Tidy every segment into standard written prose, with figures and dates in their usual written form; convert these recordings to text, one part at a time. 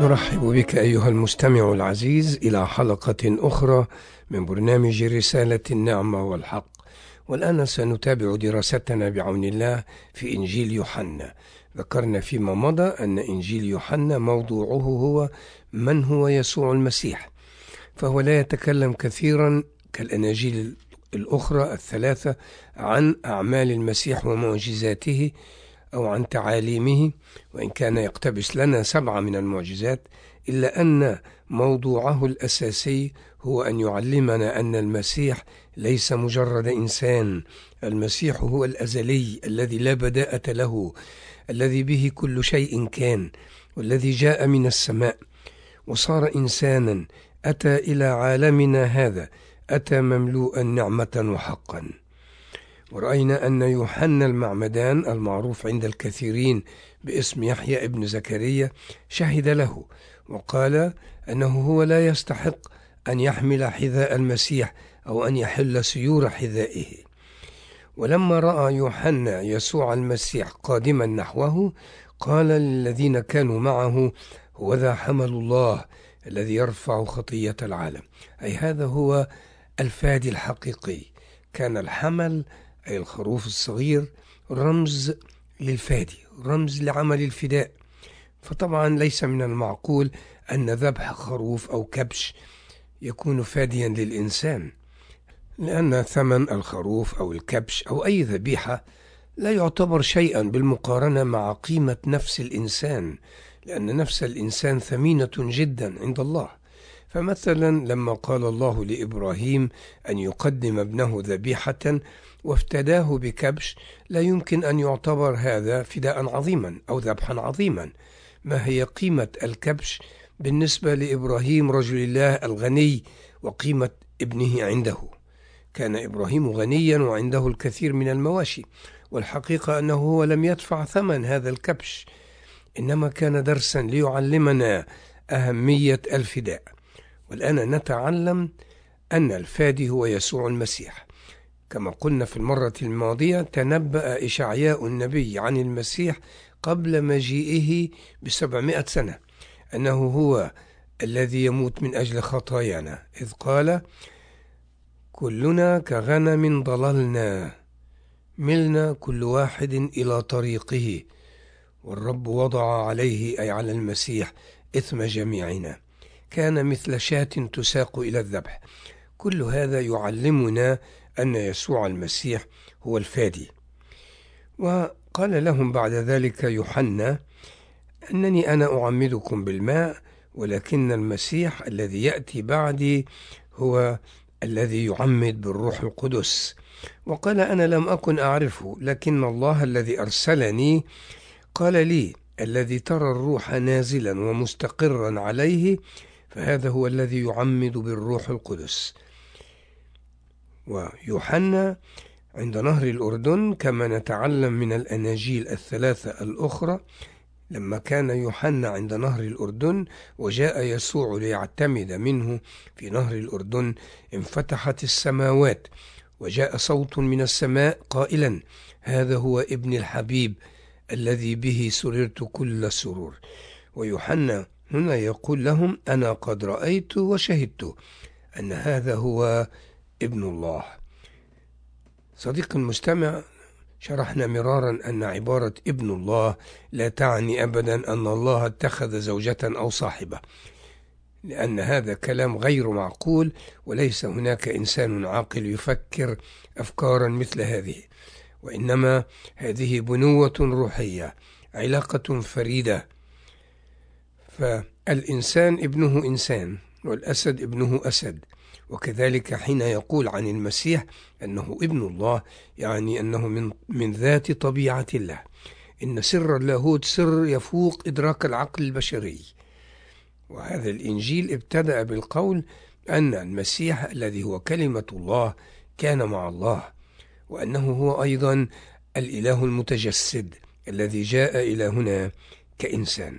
نرحب بك أيها المستمع العزيز إلى حلقة أخرى من برنامج رسالة النعمة والحق. والآن سنتابع دراستنا بعون الله في إنجيل يوحنا. ذكرنا فيما مضى أن إنجيل يوحنا موضوعه هو من هو يسوع المسيح، فهو لا يتكلم كثيرا كالأناجيل الأخرى الثلاثة عن أعمال المسيح ومعجزاته أو عن تعاليمه، وإن كان يقتبس لنا 7 من المعجزات، إلا أن موضوعه الأساسي هو أن يعلمنا أن المسيح ليس مجرد إنسان. المسيح هو الأزلي الذي لا بداءة له، الذي به كل شيء كان، والذي جاء من السماء وصار إنسانا، أتى إلى عالمنا هذا، أتى مملوءا نعمة وحقا. ورأينا أن يوحنا المعمدان المعروف عند الكثيرين باسم يحيى ابن زكريا شهد له وقال أنه هو لا يستحق أن يحمل حذاء المسيح أو أن يحل سيور حذائه. ولما رأى يوحنا يسوع المسيح قادما نحوه قال للذين كانوا معه: هوذا حمل الله الذي يرفع خطية العالم. أي هذا هو الفادي الحقيقي. كان الحمل أي الخروف الصغير رمز للفادي، رمز لعمل الفداء. فطبعا ليس من المعقول أن ذبح خروف أو كبش يكون فاديا للإنسان، لأن ثمن الخروف أو الكبش أو أي ذبيحة لا يعتبر شيئا بالمقارنة مع قيمة نفس الإنسان، لأن نفس الإنسان ثمينة جدا عند الله. فمثلا لما قال الله لإبراهيم أن يقدم ابنه ذبيحة وافتداه بكبش، لا يمكن أن يعتبر هذا فداء عظيما أو ذبحا عظيما. ما هي قيمة الكبش بالنسبة لإبراهيم رجل الله الغني وقيمة ابنه عنده؟ كان إبراهيم غنيا وعنده الكثير من المواشي، والحقيقة أنه هو لم يدفع ثمن هذا الكبش، إنما كان درسا ليعلمنا أهمية الفداء. والآن نتعلم أن الفادي هو يسوع المسيح. كما قلنا في المرة الماضية، تنبأ إشعياء النبي عن المسيح قبل مجيئه ب700 سنة أنه هو الذي يموت من أجل خطايانا، إذ قال: كلنا كغنم ضللنا، ملنا كل واحد إلى طريقه، والرب وضع عليه، أي على المسيح، إثم جميعنا، كان مثل شاة تساق إلى الذبح. كل هذا يعلمنا أن يسوع المسيح هو الفادي. وقال لهم بعد ذلك يوحنا: أنني أنا أعمدكم بالماء، ولكن المسيح الذي يأتي بعدي هو الذي يعمد بالروح القدس. وقال: أنا لم أكن أعرفه، لكن الله الذي أرسلني قال لي: الذي ترى الروح نازلا ومستقرا عليه فهذا هو الذي يعمد بالروح القدس. ويوحنا عند نهر الأردن، كما نتعلم من الأناجيل الثلاثة الأخرى، لما كان يوحنا عند نهر الأردن وجاء يسوع ليعتمد منه في نهر الأردن، انفتحت السماوات وجاء صوت من السماء قائلا: هذا هو ابن الحبيب الذي به سررت كل سرور. ويوحنا هنا يقول لهم: أنا قد رأيت وشهدت أن هذا هو ابن الله. صديق المستمع، شرحنا مرارا أن عبارة ابن الله لا تعني أبدا أن الله اتخذ زوجة أو صاحبة، لأن هذا كلام غير معقول، وليس هناك إنسان عاقل يفكر أفكارا مثل هذه، وإنما هذه بنوة روحية، علاقة فريدة. فالإنسان ابنه إنسان، والأسد ابنه أسد. وكذلك حين يقول عن المسيح أنه ابن الله، يعني أنه من ذات طبيعة الله. إن سر اللاهوت سر يفوق إدراك العقل البشري. وهذا الإنجيل ابتدأ بالقول أن المسيح الذي هو كلمة الله كان مع الله، وأنه هو أيضا الإله المتجسد الذي جاء إلى هنا كإنسان.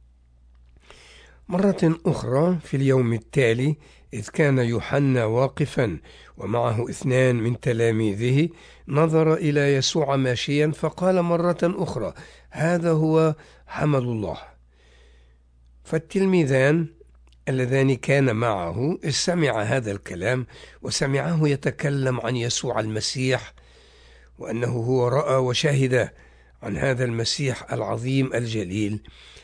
مرة أخرى في اليوم التالي، إذ كان يوحنا واقفا ومعه 2 من تلاميذه، نظر إلى يسوع ماشيا فقال مرة أخرى: هذا هو حمل الله. فالتلميذان اللذان كان معه سمع هذا الكلام وسمعه يتكلم عن يسوع المسيح، وأنه هو رأى وشهد عن هذا المسيح العظيم الجليل،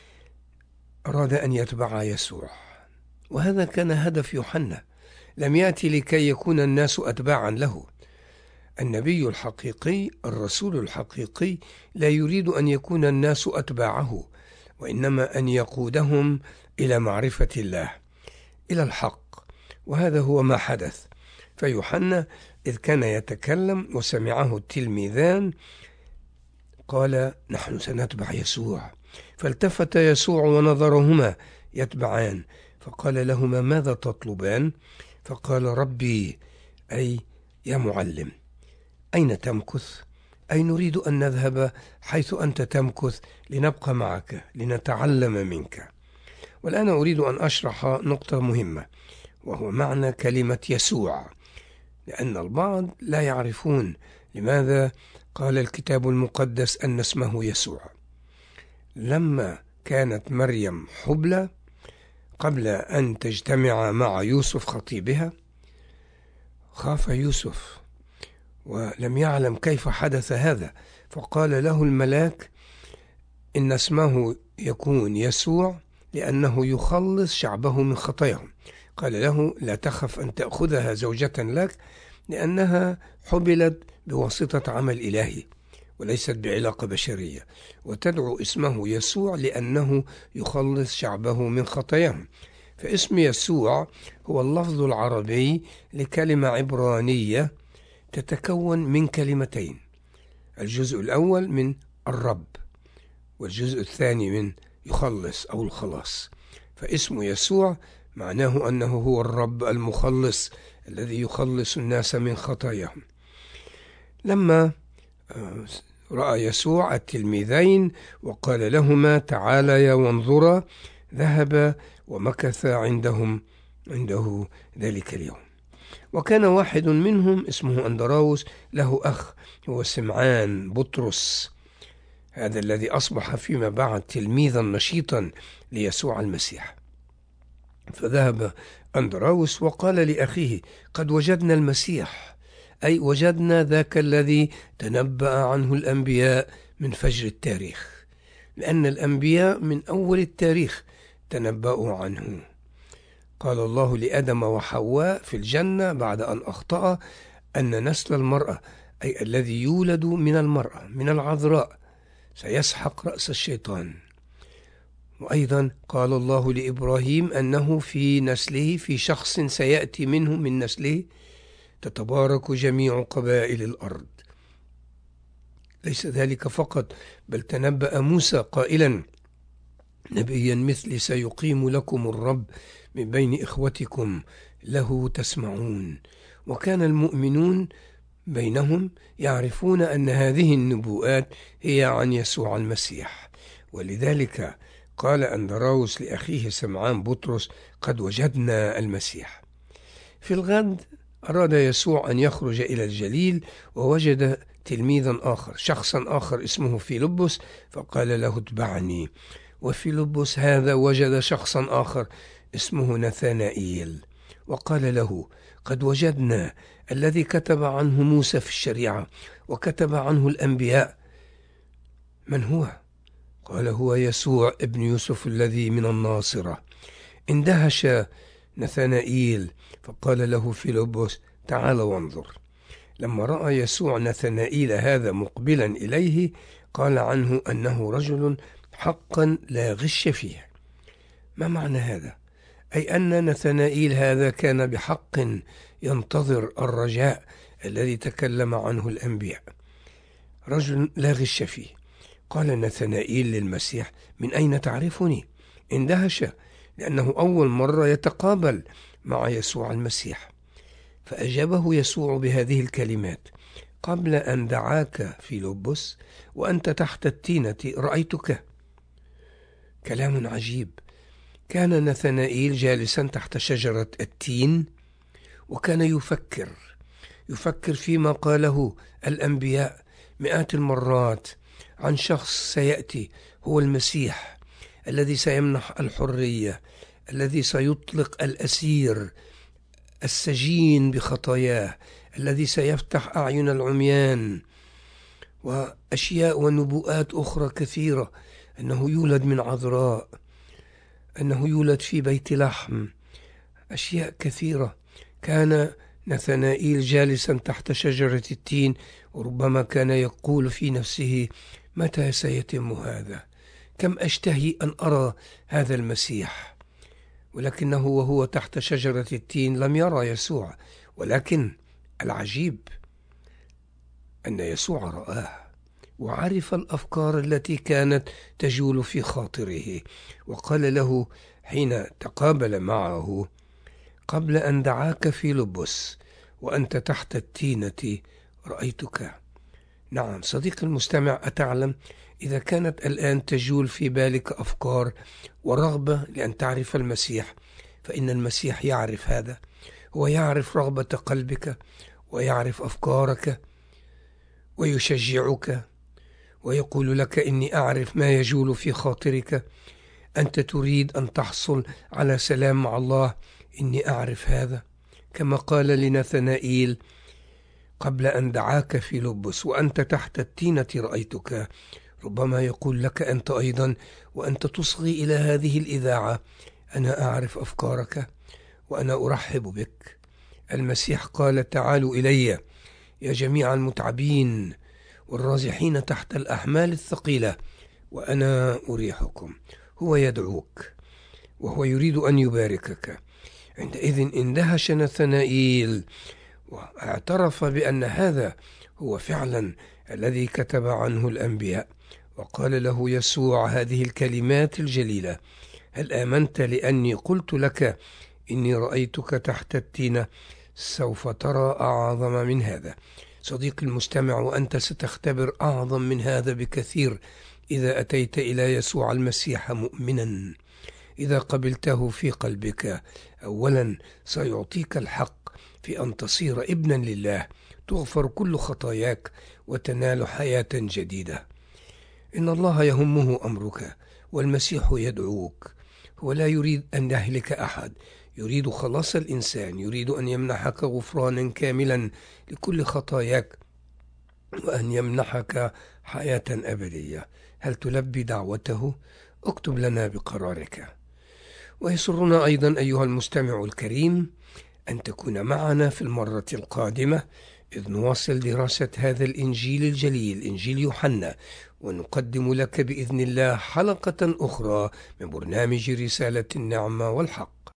أراد أن يتبع يسوع. وهذا كان هدف يوحنا، لم يأتي لكي يكون الناس أتباعا له. النبي الحقيقي، الرسول الحقيقي، لا يريد أن يكون الناس أتباعه، وإنما أن يقودهم إلى معرفة الله، إلى الحق. وهذا هو ما حدث. فيوحنا إذ كان يتكلم وسمعه التلميذان قال: نحن سنتبع يسوع. فالتفت يسوع ونظرهما يتبعان، فقال لهما: ماذا تطلبان؟ فقال: ربي، أي يا معلم، أين تمكث؟ أي نريد أن نذهب حيث أنت تمكث لنبقى معك لنتعلم منك. والآن أريد أن أشرح نقطة مهمة، وهو معنى كلمة يسوع، لأن البعض لا يعرفون لماذا قال الكتاب المقدس أن اسمه يسوع. لما كانت مريم حبلى قبل أن تجتمع مع يوسف خطيبها، خاف يوسف ولم يعلم كيف حدث هذا، فقال له الملاك إن اسمه يكون يسوع لأنه يخلص شعبه من خطاياهم. قال له: لا تخف أن تأخذها زوجة لك، لأنها حبلت بواسطة عمل إلهي وليست بعلاقة بشرية، وتدعو اسمه يسوع لأنه يخلص شعبه من خطاياهم. فاسم يسوع هو اللفظ العربي لكلمة عبرانية تتكون من كلمتين، الجزء الأول من الرب والجزء الثاني من يخلص أو الخلاص. فاسم يسوع معناه أنه هو الرب المخلص الذي يخلص الناس من خطاياهم. لما رأى يسوع التلميذين وقال لهما: تعاليا وانظرا، ذهب ومكث عنده ذلك اليوم. وكان واحد منهم اسمه أندراوس له أخ هو سمعان بطرس، هذا الذي أصبح فيما بعد تلميذا نشيطا ليسوع المسيح. فذهب أندراوس وقال لأخيه: قد وجدنا المسيح، أي وجدنا ذاك الذي تنبأ عنه الأنبياء من فجر التاريخ، لأن الأنبياء من أول التاريخ تنبأوا عنه. قال الله لآدم وحواء في الجنة بعد أن أخطأ أن نسل المرأة، أي الذي يولد من المرأة من العذراء، سيسحق رأس الشيطان. وأيضا قال الله لإبراهيم أنه في نسله، في شخص سيأتي منه من نسله، تتبارك جميع قبائل الأرض. ليس ذلك فقط، بل تنبأ موسى قائلا: نبيا مثلي سيقيم لكم الرب من بين إخوتكم له تسمعون. وكان المؤمنون بينهم يعرفون أن هذه النبوءات هي عن يسوع المسيح. ولذلك قال أندراوس لأخيه سمعان بطرس: قد وجدنا المسيح. في الغد أراد يسوع أن يخرج إلى الجليل، ووجد تلميذا آخر، شخصا آخر اسمه فيلبس، فقال له: اتبعني. وفيلبس هذا وجد شخصا آخر اسمه نثانائيل، وقال له: قد وجدنا الذي كتب عنه موسى في الشريعة وكتب عنه الأنبياء. من هو؟ قال: هو يسوع ابن يوسف الذي من الناصرة. اندهش نثانائيل، فقال له فيلبس: تعال وانظر. لما رأى يسوع نثانائيل هذا مقبلا إليه، قال عنه أنه رجل حقا لا غش فيه. ما معنى هذا؟ أي أن نثانائيل هذا كان بحق ينتظر الرجاء الذي تكلم عنه الأنبياء، رجل لا غش فيه. قال نثانائيل للمسيح: من أين تعرفني؟ اندهش، لأنه أول مرة يتقابل مع يسوع المسيح. فأجابه يسوع بهذه الكلمات: قبل أن دعاك فيلبس وأنت تحت التينة رأيتك. كلام عجيب. كان نثانائيل جالسا تحت شجرة التين، وكان يفكر فيما قاله الأنبياء مئات المرات عن شخص سيأتي هو المسيح الذي سيمنح الحرية، الذي سيطلق الأسير السجين بخطاياه، الذي سيفتح أعين العميان، وأشياء ونبوءات أخرى كثيرة، أنه يولد من عذراء، أنه يولد في بيت لحم، أشياء كثيرة. كان نثنائيل جالسا تحت شجرة التين، وربما كان يقول في نفسه: متى سيتم هذا؟ كم أشتهي أن أرى هذا المسيح. ولكنه وهو تحت شجرة التين لم يرى يسوع، ولكن العجيب أن يسوع رآه وعرف الأفكار التي كانت تجول في خاطره، وقال له حين تقابل معه: قبل أن دعاك فيلبس وأنت تحت التينة رأيتك. نعم صديقي المستمع، أتعلم إذا كانت الآن تجول في بالك أفكار ورغبة لأن تعرف المسيح، فإن المسيح يعرف هذا. هو يعرف رغبة قلبك ويعرف أفكارك ويشجعك ويقول لك: إني أعرف ما يجول في خاطرك. أنت تريد أن تحصل على سلام مع الله، إني أعرف هذا. كما قال لنثنائيل: قبل أن دعاك فيلبس وأنت تحت التينة رأيتك. ربما يقول لك أنت أيضا وأنت تصغي إلى هذه الإذاعة: أنا أعرف أفكارك وأنا أرحب بك. المسيح قال: تعالوا إلي يا جميع المتعبين والرازحين تحت الأحمال الثقيلة وأنا أريحكم. هو يدعوك وهو يريد أن يباركك. عندئذ اندهش نثنائيل واعترف بأن هذا هو فعلا الذي كتب عنه الأنبياء، وقال له يسوع هذه الكلمات الجليلة: هل آمنت لأني قلت لك إني رأيتك تحت التينة؟ سوف ترى أعظم من هذا. صديقي المستمع، وأنت ستختبر أعظم من هذا بكثير إذا أتيت إلى يسوع المسيح مؤمنا. إذا قبلته في قلبك، أولا سيعطيك الحق في أن تصير ابنا لله، تغفر كل خطاياك وتنال حياة جديدة. إن الله يهمه أمرك، والمسيح يدعوك. هو لا يريد أن يهلك أحد، يريد خلاص الإنسان، يريد أن يمنحك غفرانا كاملا لكل خطاياك وأن يمنحك حياة أبدية. هل تلبي دعوته؟ اكتب لنا بقرارك. ويسرنا أيضا أيها المستمع الكريم أن تكون معنا في المرة القادمة، إذ نواصل دراسة هذا الإنجيل الجليل، إنجيل يوحنا، ونقدم لك بإذن الله حلقة أخرى من برنامج رسالة النعمة والحق.